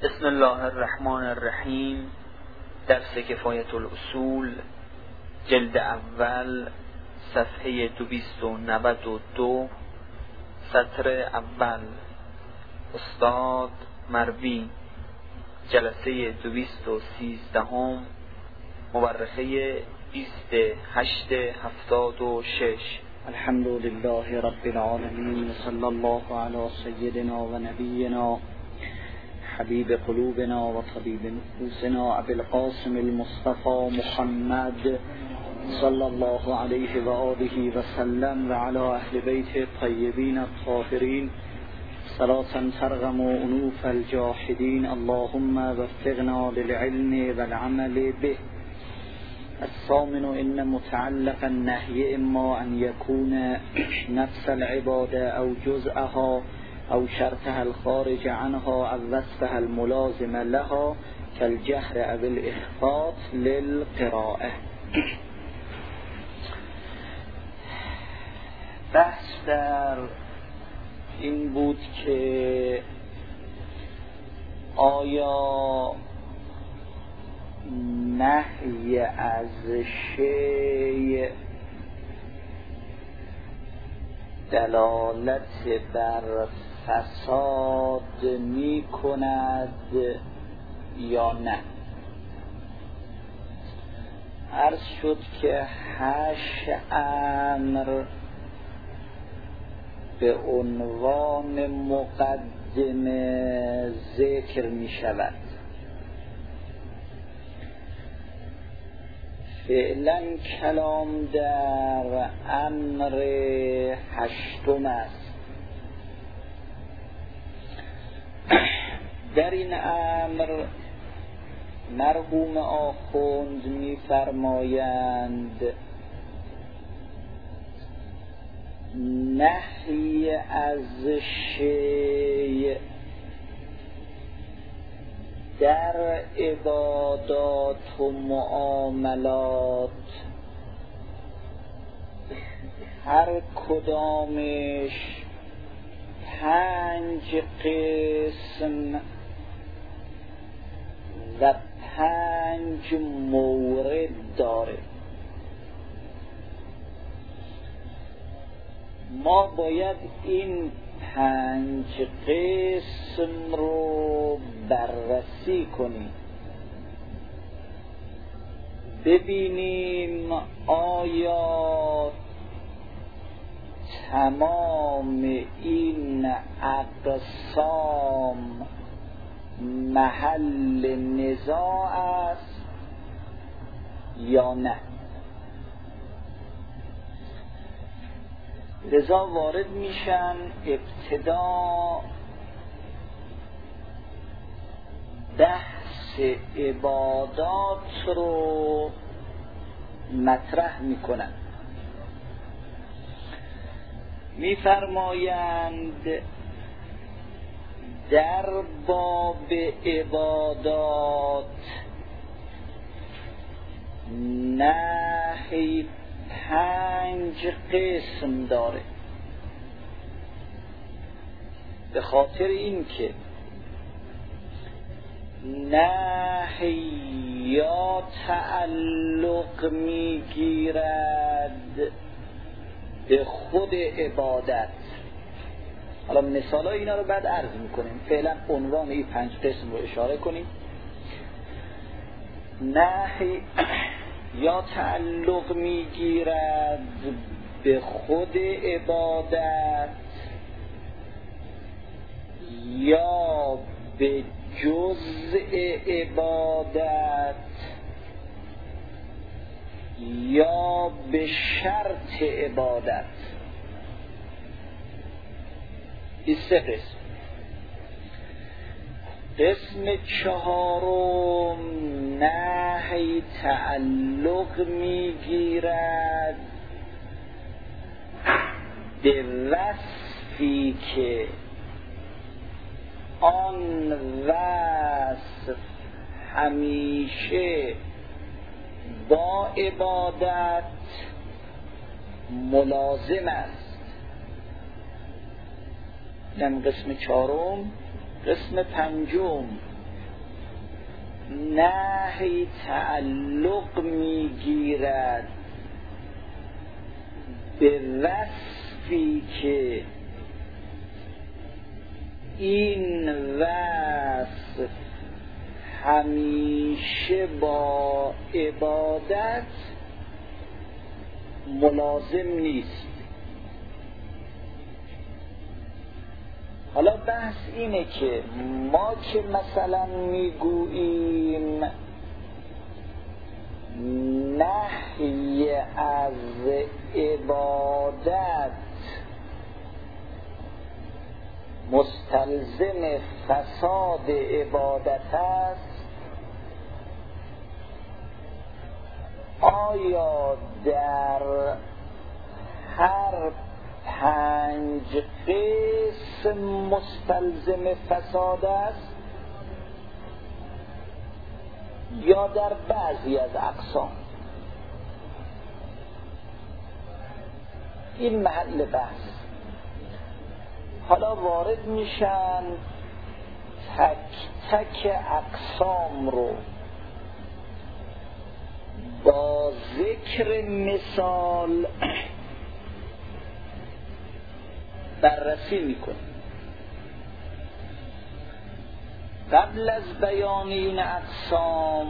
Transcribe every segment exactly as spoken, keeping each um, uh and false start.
بسم الله الرحمن الرحیم. درس کفایت الاصول، جلد اول، صفحه دویست و نود و دو، سطر اول. استاد مروی، جلسه دویست و سیزدهم، مورخه بیست هشت هفتاد و شش. الحمد لله رب العالمین، صلی الله علی سیدنا و نبینا حبیب قلوبنا و طبیب نفوسنا ابی القاسم المصطفى محمد صلی الله علیه و آله و سلم و علی اهل بیت الطیبین الطاهرین صلاة ترغم انوف الجاحدین. اللهم وفقنا للعلم والعمل به. الثامن ان متعلق النهي اما ان يكون نفس العبادة او جزءها او شرطها الخارج عنها او وصفها الملازم لها كالجهر او الاخفاء للقراءة. بحث در این بود که آیا نهی از شیء دلالت بر فساد می کند یا نه؟ عرض شد که هشت امر به عنوان مقدمه ذکر می شود. فعلا کلام در امر هشتم است. در این امر مرحوم آخوند می فرمایند نهی از شیء در عبادات و معاملات هر کدامش پنج قسم و پنج مورد داره. ما باید این پنج قسم رو بررسی کنیم، ببینیم آیا تمام این اقسام محل نزاع است یا نه. لذا وارد میشن ابتدا بحث عبادات رو مطرح میکنن. میفرمایند در باب عبادات نهی پنج قسم داره، به خاطر این که نهی یا تعلق میگیرد به خود عبادت. حالا مثال های اینا رو بعد عرض میکنیم، فعلا عنوان این پنج قسم رو اشاره کنیم. نهی یا تعلق میگیرد به خود عبادت یا به جزء عبادت یا به شرط عبادت. این سه قسم. قسم چهارم نهی تعلق میگیرد به وصفی که آن وصف همیشه با عبادت ملازم است. این قسم چهارم. قسم پنجم نهی تعلق میگیرد به وصفی که این وصف همیشه با عبادت ملازم نیست. حالا بحث اینه که ما که مثلا میگوییم نهی از عبادت مستلزم فساد عبادت است، آیا در هر پنج قسم مستلزم فساد است یا در بعضی از اقسام؟ این محل بحث. حالا وارد میشن تک تک اقسام رو با ذکر مثال بررسی میکنه. قبل از بیان این اقسام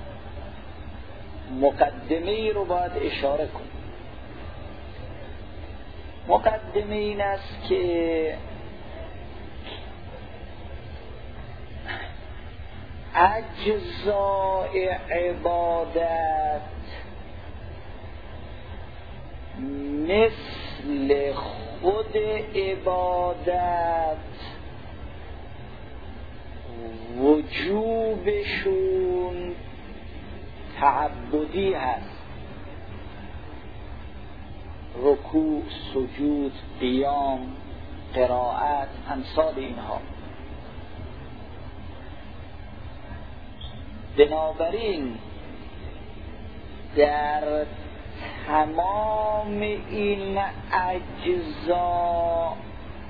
مقدمه ای رو باید اشاره کنیم. مقدمه این است که اجزاء عبادت مثل خود عبادت وجوبشون تعبدی هست. رکوع، سجود، قیام، قرائت، امثال اینها. بنابراین در تمام این اجزا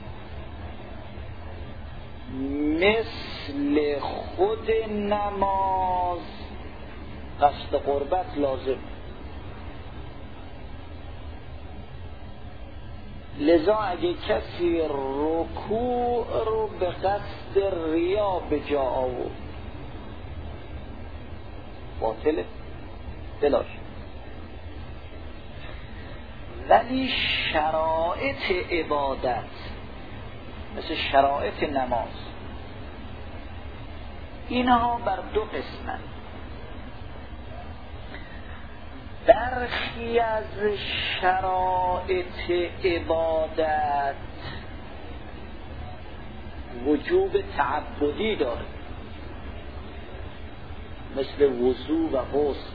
مثل خود نماز قصد قربت لازم. لذا اگه کسی رکوع رو به قصد ریا به جا آورد باطله بلاش. ولی شرایط عبادت مثل شرایط نماز اینها بر دو قسمند. برخی از شرایط عبادت وجوب تعبدی داره، مثل وضو و غسل.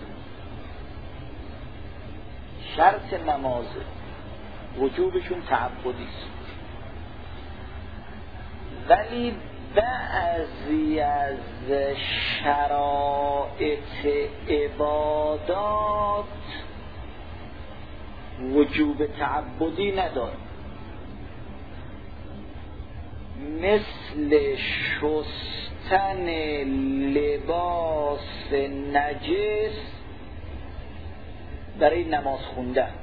شرط نماز وجوبشون تعبدی است. ولی بعضی از شرایط عبادات وجوب تعبدی نداره، مثل شستن لباس نجس برای نماز خوندن.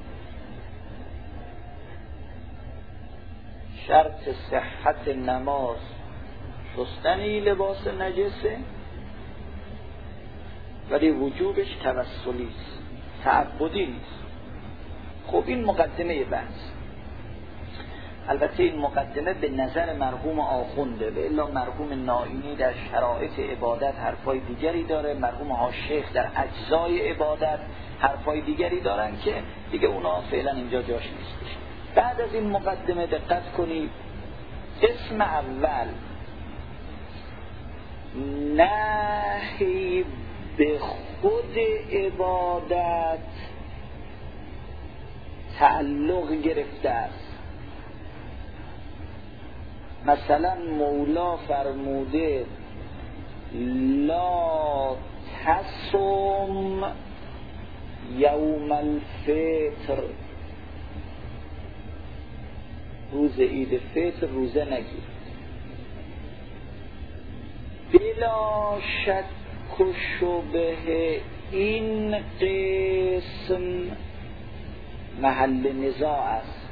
شرط صحت نماز شستنی لباس نجسه، ولی وجوبش توسلی است، تعبدی نیست. خب این مقدمه بحث. البته این مقدمه به نظر مرحوم آخونده، به الا مرحوم نائینی در شرایط عبادت حرفای دیگری داره، مرحوم هاشیخ در اجزای عبادت حرفای دیگری دارن که دیگه اونا فعلا اینجا جاش نیستش. بعد از این مقدمه دقت کنید. قسم اول نهی به خود عبادت تعلق گرفته است. مثلا مولا فرموده لا تصم یوم الفطر، روز عید فطر روزه نگیر. بلا شک شک و شبه این قسم محل نزاع است.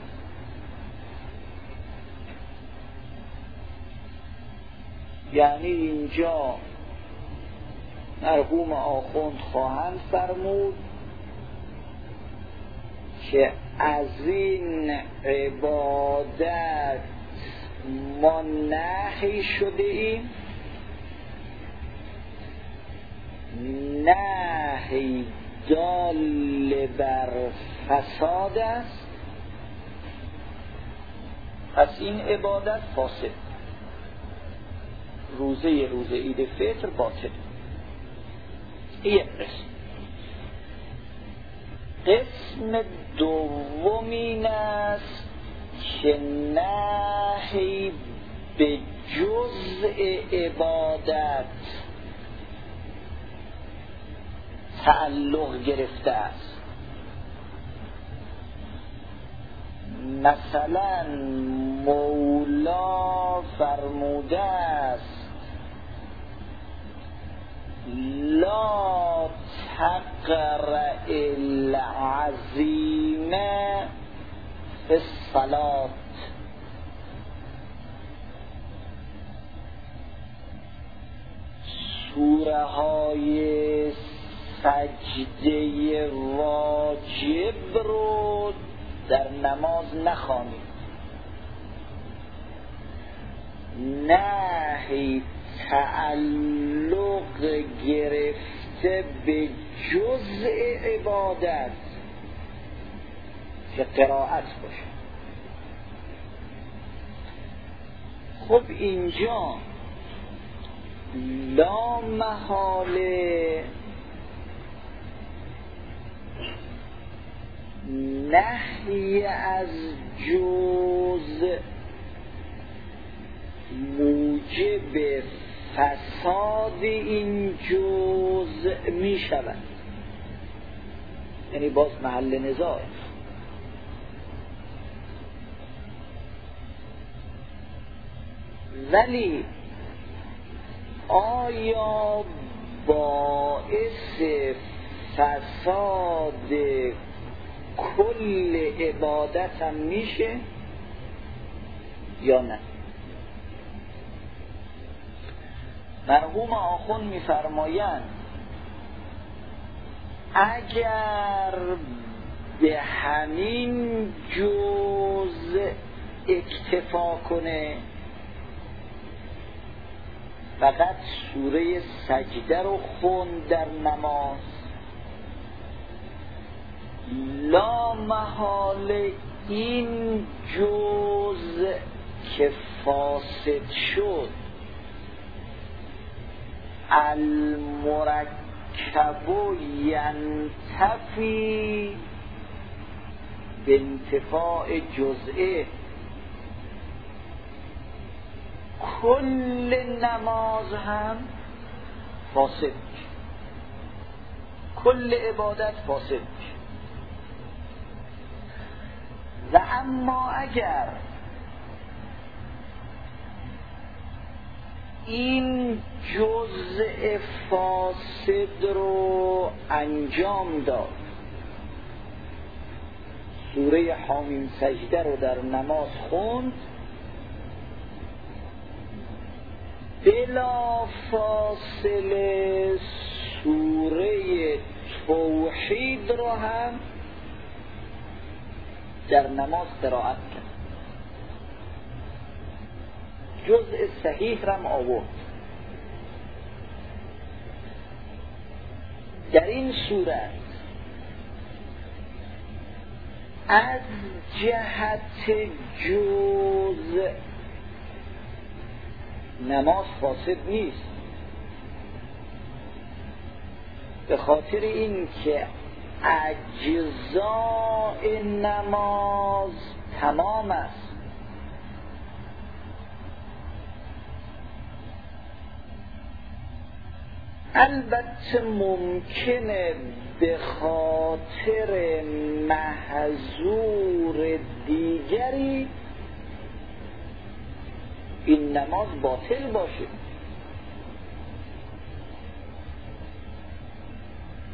یعنی اینجا مرحوم آخوند خواهند فرمود که از این عبادت ما نهی شده ایم، نهی دال بر فساد است، پس این عبادت فاسد، روزه روزه عید فطر باطل. این قسم. قسم دوم این است که نهی به جزء عبادت تعلق گرفته است. مثلا مولا فرموده است لا تقرأ العظیم فی الصلاة، سوره های سجده واجب رو در نماز نخوانید. نهی تعلق گرفته به جزء عبادت که قرائت باشه. خب اینجا لا محاله نهی از جزء موجب فساد این جزء می شود، یعنی باز محل نزاع. ولی آیا باعث فساد کل عبادت هم میشه یا نه؟ مرحوم آخوند میفرمایند اگر به همین جزء اکتفا کنه، فقط سوره سجده رو خوند در نماز، لا محاله این جزء که فاسد شد المرکب ینتفی به انتفاع جزئه، کل نماز هم فاسد میشه، کل عبادت فاسد میشه. و اما اگر این جزء فاسد رو انجام داد، سوره حامیم سجده رو در نماز خوند، بلا فاصله سوره توحید رو هم در نماز قرائت کرد، جزء صحیح رم آورد. در این صورت از جهت جزء نماز فاسد نیست، به خاطر این که اجزاء نماز تمام است. البته ممکنه به خاطر محظور دیگری این نماز باطل باشه،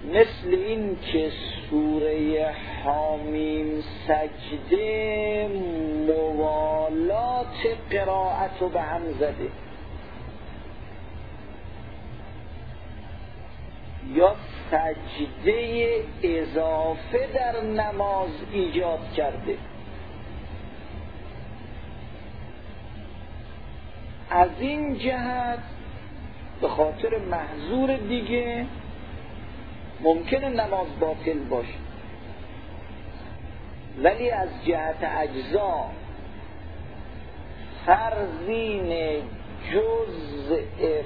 مثل این که سوره حامیم سجده موالات قرائت رو به هم زده یا سجده اضافه در نماز ایجاد کرده. از این جهت به خاطر محظور دیگه ممکنه نماز باطل باشه، ولی از جهت اجزا فرضین جزء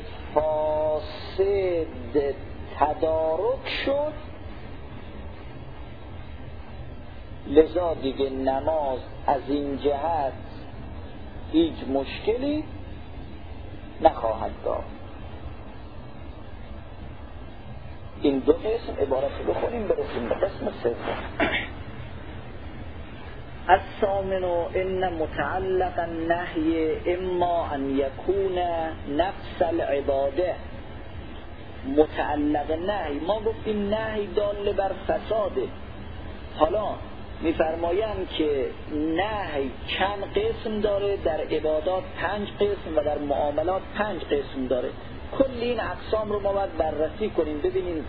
فاسد تدارک شد، لذا دیگه نماز از این جهت هیچ مشکلی نخواهد داشت. این دو قسم عبارت رو بخونیم برسیم به قسم سوم. الثامن ان متعلق النهی اما ان یکون نفس العباده. متعلق نهی، ما گفتیم نهی دال بر فساده، حالا میفرمایند که نهی چند قسم داره، در عبادات پنج قسم و در معاملات پنج قسم داره. کل این اقسام رو ما باید بررسی کنیم ببینیم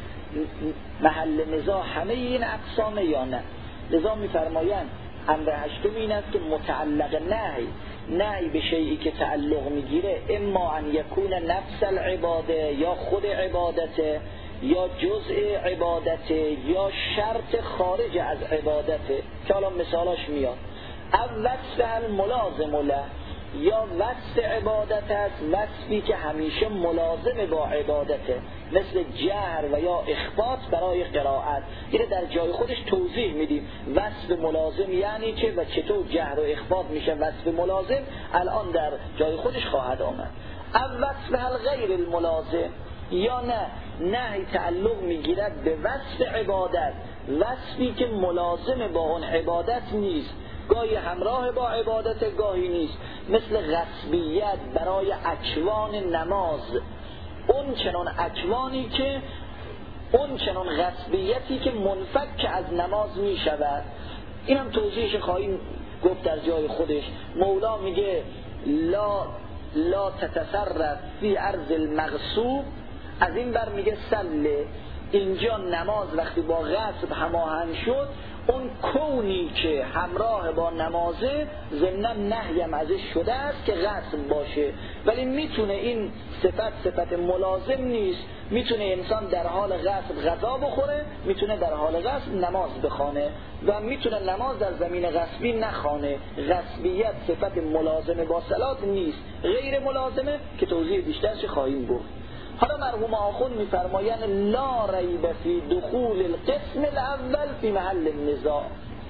محل نزاع همه این اقسامه یا نه. لذا میفرمایند امر هشتم این است که متعلق نهی، نهی به شیئی که تعلق میگیره اما ان یکون نفس العباده، یا خود عبادته، یا جزء عبادته، یا شرط خارج از عبادته که حالا مثالاش میاد. او وصف الملازم له، یا وصف عبادت است وصفی که همیشه ملازم با عبادته، مثل جهر و یا اخبات برای قرائت. اینه در جای خودش توضیح میدیم وصف ملازم یعنی چه و چطور جهر و اخبات میشه وصف ملازم، الان در جای خودش خواهد آمد. او وصف الغیر الملازم، یا نه نهی تعلق میگیرد به وصف عبادت، وصفی که ملازم با اون عبادت نیست، گاهی همراه با عبادت گاهی نیست، مثل غصبیت برای اکوان نماز، اون چنان اکوانی که اون چنان غصبیتی که منفک از نماز می شود. این هم توضیحش خواهیم گفت در جای خودش. مولا میگه لا لا تتصرف فی ارض المغصوب، از این بر میگه سله. اینجا نماز وقتی با غصب هماهنگ شد، اون کونی که همراه با نمازه ضمناً نهیم ازش شده است که غصب باشه، ولی میتونه این صفت صفت ملازم نیست. میتونه انسان در حال غصب غذا بخوره، میتونه در حال غصب نماز بخونه و میتونه نماز در زمین غصبی نخونه. غصبیت صفت ملازمه با صلات نیست، غیر ملازمه که توضیح بیشترش خواهیم گفت. حالا مرحوم آخوند میفرمایند لا ریب فی دخول القسم الاول فی محل النزاع.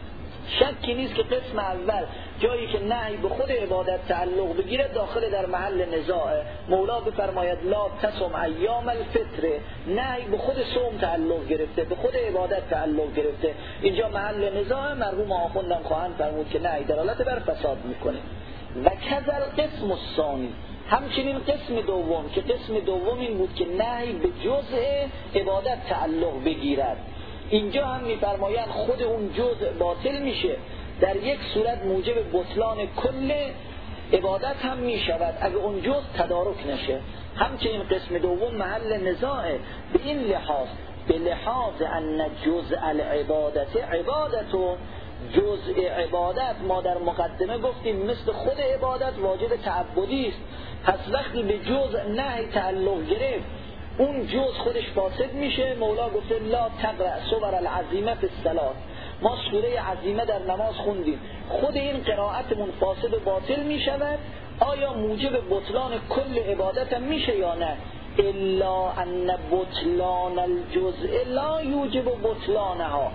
شکی نیست که قسم اول جایی که نهی به خود عبادت تعلق بگیره داخل در محل نزاعه. مولا بفرماید لا تصم ایام الفطر، نهی به خود صوم تعلق گرفته، به خود عبادت تعلق گرفته، اینجا محل نزاعه. مرحوم آخوندم خواهند فرمود که نهی دلالت بر فساد میکنه. و کذا القسم الثانی، همچنین قسم دوم که قسم دوم این بود که نهی به جزء عبادت تعلق بگیرد. اینجا هم میفرمایند خود اون جزء باطل میشه، در یک صورت موجب بطلان کل عبادت هم میشود اگه اون جزء تدارک نشه. همچنین قسم دوم محل نزاعه به این لحاظ، به لحاظ ان جزء العبادت عبادتون، جزء عبادت ما در مقدمه گفتیم مثل خود عبادت واجب تعبدی است. پس وقتی به جزء نهی تعلق گرفت اون جزء خودش فاسد میشه. مولا گفته لا تقرأ سور العظیمه فی الصلاة، ما سوره عظیمه در نماز خوندیم، خود این قرائتمون فاسد و باطل میشود. آیا موجب بطلان کل عبادت هم میشه یا نه؟ الا ان بطلان الجزء لا یوجب بطلانها،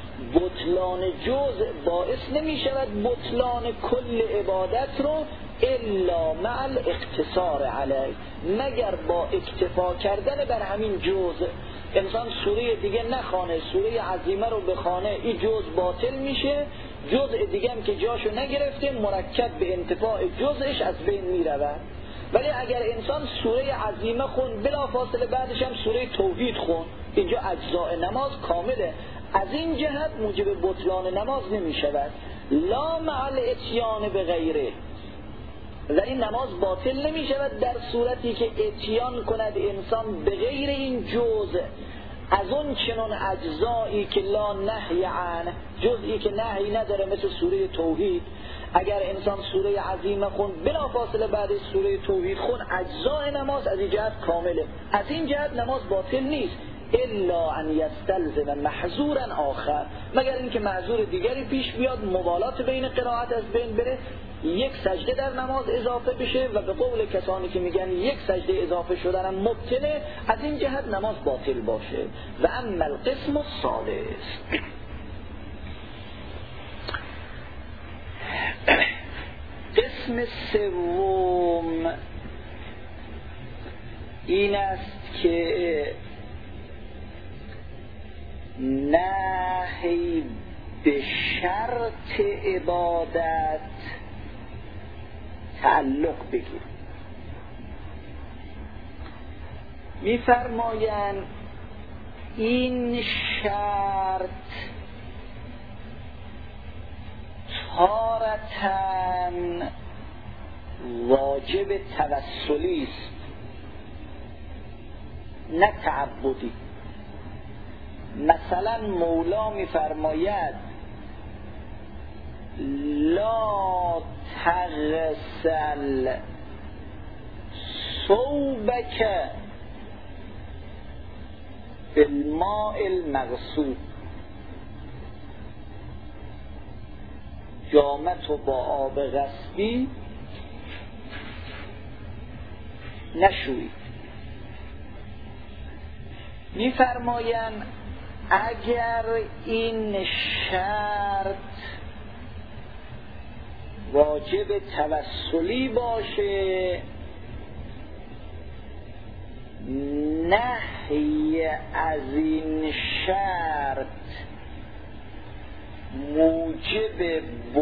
بطلان جزء باعث نمی شود بطلان کل عبادت رو الا مع الاقتصار علیه، مگر با اکتفا کردن بر همین جزء. انسان سوره دیگه نخوانه، سوره عظیمه رو بخوانه، این جزء باطل میشه، جزء دیگه هم که جاشو نگرفته مرکب به انتفاع جزءش از بین میرود. ولی اگر انسان سوره عظیمه خون بلا فاصله بعدش هم سوره توحید خون، اینجا اجزاء نماز کامله، از این جهت موجب بطلان نماز نمی شود. لا مع الاتیان به غیره، و این نماز باطل نمی شود در صورتی که اتیان کند انسان به غیر این جزء از اون چنان اجزایی که لا نهی عنه، جزئی که نهی نداره، مثل سوره توحید. اگر انسان سوره عظیمه خون بلافاصله بعد سوره توحید خون، اجزای نماز از این جهت کامله، از این جهت نماز باطل نیست. الا ان یستلزم محظورا آخر، مگر اینکه معذور دیگری پیش بیاد، مبالات بین قرائت از بین بره، یک سجده در نماز اضافه بشه و به قول کسانی که میگن یک سجده اضافه شدن هم مبطله، از این جهت نماز باطل باشه. و اما القسم السادس، قسم سوم این است که نهی به شرط عبادت تعلق بگیر. می‌فرمایند این شرط تارتاً واجب توسلی است، نه تعبدی. مثلا مولا می‌فرماید لا تغسل ثوبک بالماء المغسول، جامتو با آب غسبی نشویی. می‌فرمایند اگر این شرط واجب توسلی باشه، نهی از این شرط موجب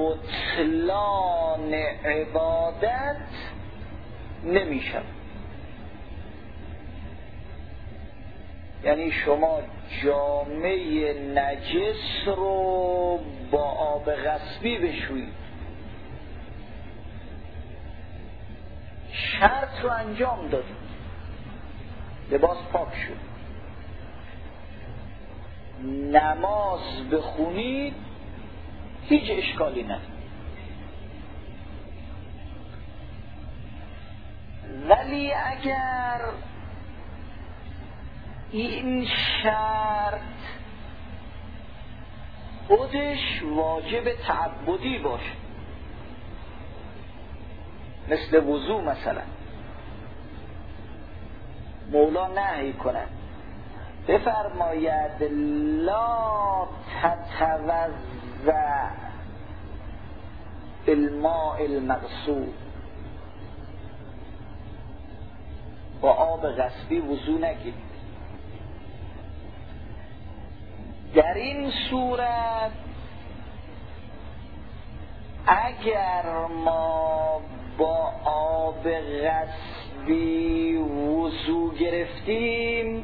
بطلان عبادت نمیشه. یعنی شما جامه نجس رو با آب غسبی بشویید، شرط رو انجام دادید، لباس پاک شد، نماز بخونید، هیچ اشکالی نداره. ولی اگر این شرط خودش واجب تعبدی باشه، مثل وضو مثلا، مولا نهی کند بفرماید لا تتوضأ بالماء المغسول، با آب غسبی وضو نگیرید. در این صورت اگر ما با آب غسبی وضو گرفتیم،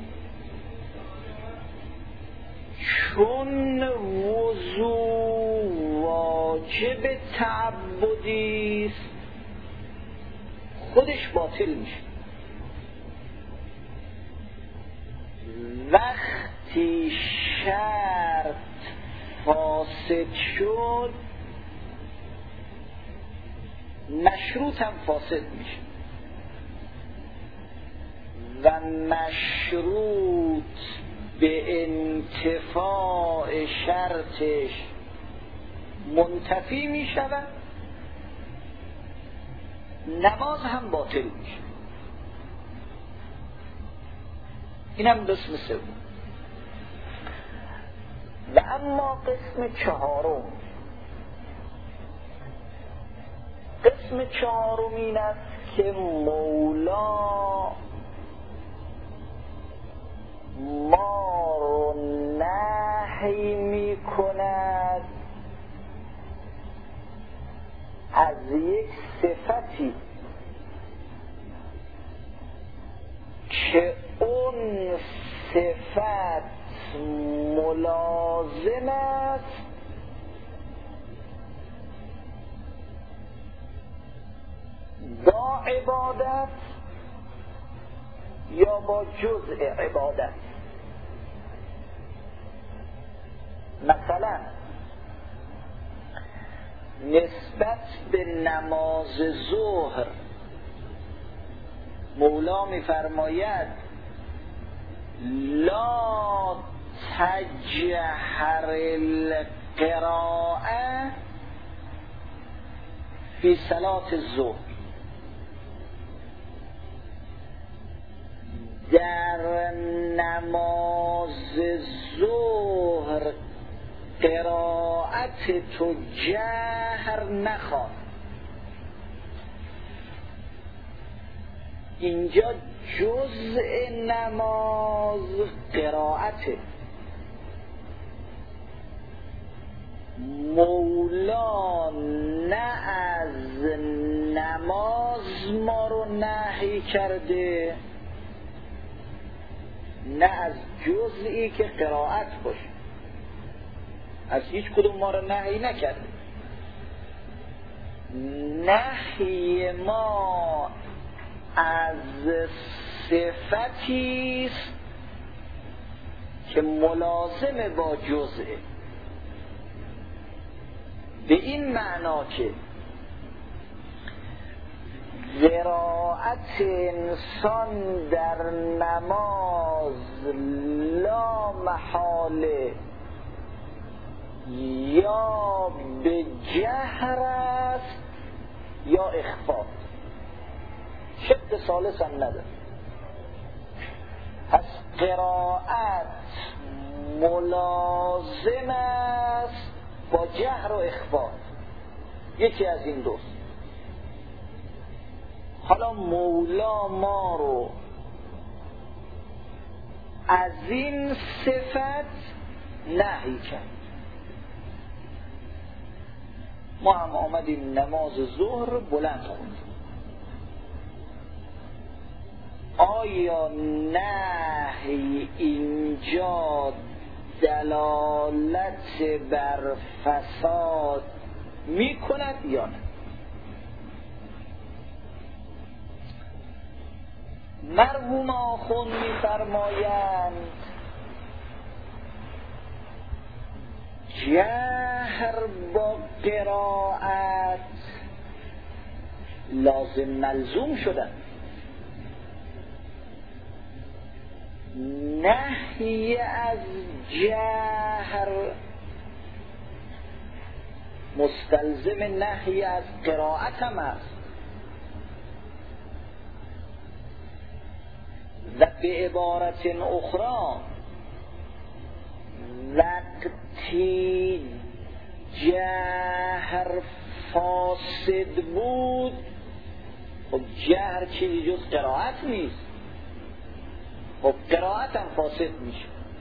چون وضو واجب تعبدی است، خودش باطل میشه. وقتی شرط فاسد شد، مشروط هم فاسد میشه و مشروط به انتفاع شرطش منتفی میشود، نماز هم باطل میشه. اینم قسم سوم. و اما قسم چهارم، قسم چهارم این است که مولا ما رو نهی می کند از یک صفتی که اون صفت ملازم است با عبادت یا با جزء عبادت. مثلا نسبت به نماز ظهر مولا می‌فرماید لا تجهر القراءه فی صلاة الظهر. در نماز ظهر قرائت تو جهر نخوان. اینجا جزء نماز قرائته. مولا نه از نماز ما رو نهی کرده، نه از جزئی که قرائت باشه، از هیچ کدوم ما رو نهی نکرده. نهی ما از صفتی است که ملازم با جزئه، به این معنا که قرائت انسان در نماز لا محاله یا به جهر است یا اخفا، شق ثالث هم نداره. پس قرائت ملازم است با جهر و اخفا، یکی از این دوست. حالا مولا ما رو از این صفت نهی کرد. ما هم آمدیم نماز ظهر بلند خوندیم. آیا نهی اینجا دلالت بر فساد می کند یا نه؟ مرحوم آخوند می فرمایند جهر با قرائت لازم ملزوم شدن. نهی از جهر مستلزم نهی از قرائت هم است و به عبارت اخرى وقتی جهر فاسد بود، خب جهر چیزی جز قرائت نیست، خب قرائت هم فاسد میشه.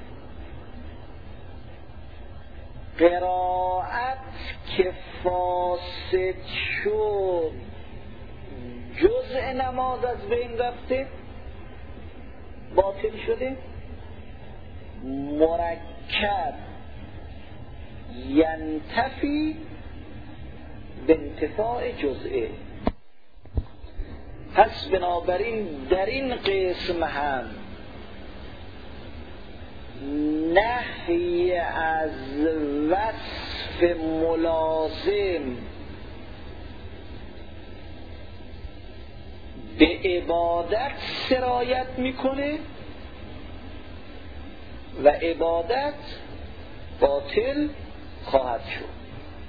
قرائت که فاسد شد جزء نماز از بین رفته، باطل شده. مرکب ینتفی به انتفاع جزئه. پس بنابراین در این قسم هم نهی از وصف ملازم به عبادت سرایت میکنه و عبادت باطل خواهد شد.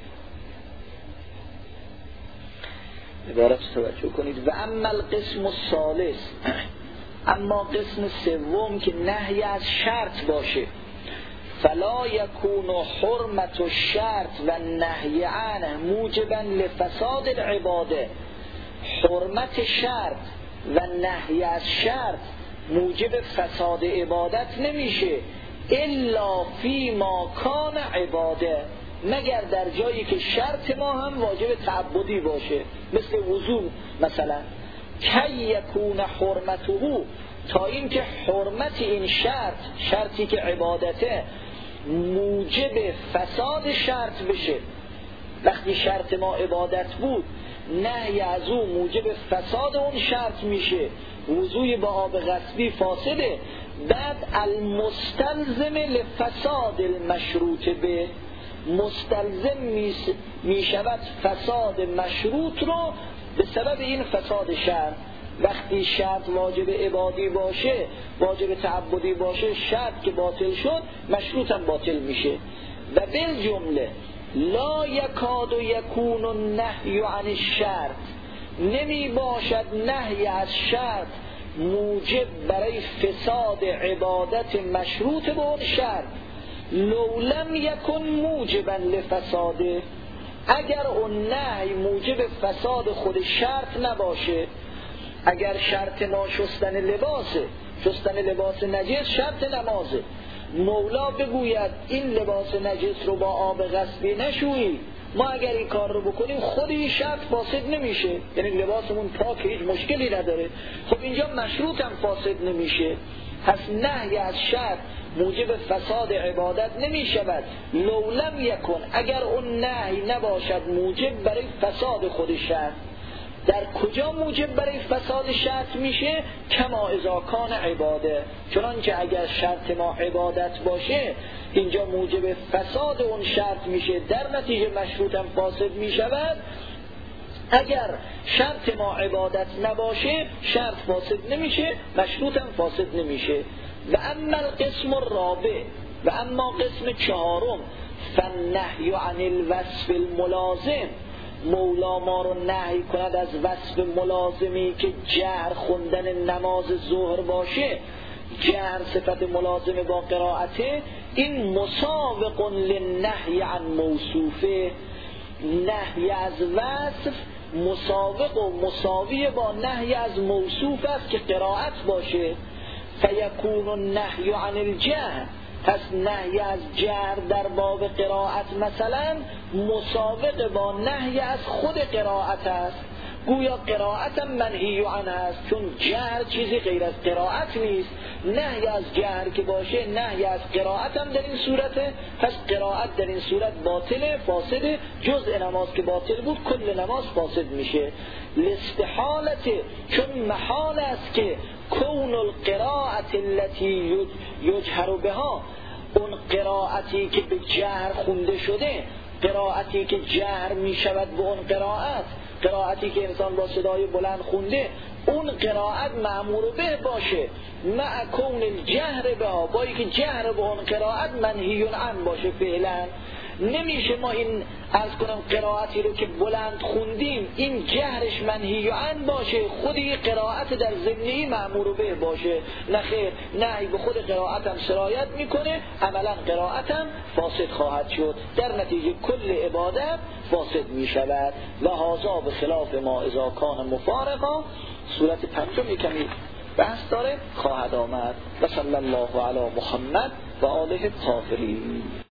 عبارت توجه کنید. و اما القسم الثالث، اما قسم سوم که نهی از شرط باشه، فلا یکون حرمت الشرط و نهی عنه موجبا لفساد العباده. حرمت شرط و نهی از شرط موجب فساد عبادت نمیشه الا فی ما کان عباده، مگر در جایی که شرط ما هم واجب تعبدی باشه، مثل وضو مثلا. کی یکون حرمته تا اینکه حرمت این شرط، شرطی که عبادته، موجب فساد شرط بشه. وقتی شرط ما عبادت بود، نهی از او موجب فساد اون شرط میشه، وضوی با آب غصبی فاسده، بعد المستلزم لفساد المشروط به، مستلزم میشود فساد مشروط رو به سبب این فساد شرط. وقتی شرط واجب عبادی باشه، واجب تعبدی باشه، شرط که باطل شد مشروط هم باطل میشه. و بالجمله لا یکاد یکون النهی عن الشرط، نمی باشد نهی از شرط موجب برای فساد عبادت مشروط به اون شرط. لو لم یکن موجبا لفساده، اگر اون نهی موجب فساد خود شرط نباشه. اگر شرط ما شستن لباسه، شستن لباس نجس شرط نمازه، مولا بگوید این لباس نجس رو با آب غصبی نشویی، ما اگر این کار رو بکنیم خود این شرط فاسد نمیشه، یعنی لباسمون پاک، هیچ مشکلی نداره، خب اینجا مشروط هم فاسد نمیشه. پس نهی از شرط موجب فساد عبادت نمی شود. لو لم یکن، اگر اون نهی نباشد موجب برای فساد خود شرط. در کجا موجب برای فساد شرط میشه؟ کما اذا کان عباده، چنانکه اگر شرط ما عبادت باشه اینجا موجب فساد اون شرط میشه، در نتیجه مشروطم فاسد میشود. اگر شرط ما عبادت نباشه شرط فاسد نمیشه، مشروطم فاسد نمیشه. و اما القسم الرابع، و اما قسم چهارم، فالنهی عن الوصف الملازم، مولا ما رو نهی کند از وصف ملازمی که جهر خوندن نماز ظهر باشه، جهر صفت ملازم با قرائته، این مسابق للنهی عن موصوفه، نهی از وصف مسابق و مساوی با نهی از موصوف است که قرائت باشه. فیکون النهی عن الجهر، پس نهی از جهر در باب قرائت مثلا مسابق با نهی از خود قرائت است. گویا قرائت منهی عنه است، چون جهر چیزی غیر از قرائت نیست. نهی از جهر که باشه نهی از قرائت هم در این صورته، پس قرائت در این صورت باطله، فاسده. جزء نماز که باطل بود کل نماز فاسد میشه. لاستحالت، چون محال است که کون القراءت التي یجهر بها، اون قرائتی که به جهر خونده شده، قرائتی که جهر می شود به اون قرائت، قرائتی که انسان با صدای بلند خونده، اون قرائت مأمور به باشه مع کون الجهر بها، با اینکه جهر به اون قرائت منهی عنه باشه. فعلا نمیشه ما این عرض کنم قرائتی رو که بلند خوندیم این جهرش منهی عنه باشه، خودی قرائت در ضمنی مأمور به باشه. نه خیر، نهی به خود قرائت هم سرایت میکنه، عملا قرائت هم فاسد خواهد شد، در نتیجه کل عبادت فاسد میشود. و هذا به خلاف ما اذا کان مفارقا، صورت پنجم کمی بحث داره خواهد آمد. و صلی الله علی محمد و آله الطاهرین.